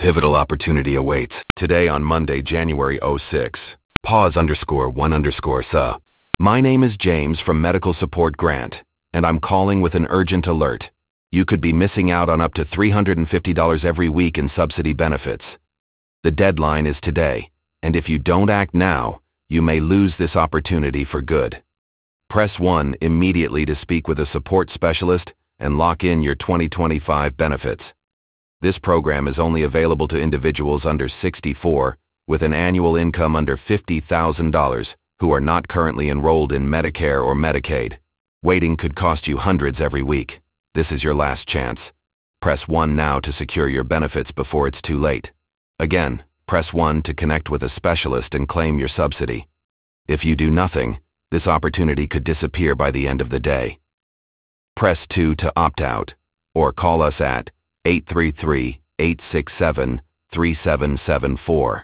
pivotal opportunity awaits. Today on Monday, January 06. Pause_1_SA. My name is James from Medical Support Grant, and I'm calling with an urgent alert. You could be missing out on up to $350 every week in subsidy benefits. The deadline is today, and if you don't act now, you may lose this opportunity for good. Press 1 immediately to speak with a support specialist and lock in your 2025 benefits. This program is only available to individuals under 64 with an annual income under $50,000 who are not currently enrolled in Medicare or Medicaid. Waiting could cost you hundreds every week. This is your last chance. Press 1 now to secure your benefits before it's too late. Again, press 1 to connect with a specialist and claim your subsidy. If you do nothing, this opportunity could disappear by the end of the day. Press 2 to opt out, or call us at 833-867-3774.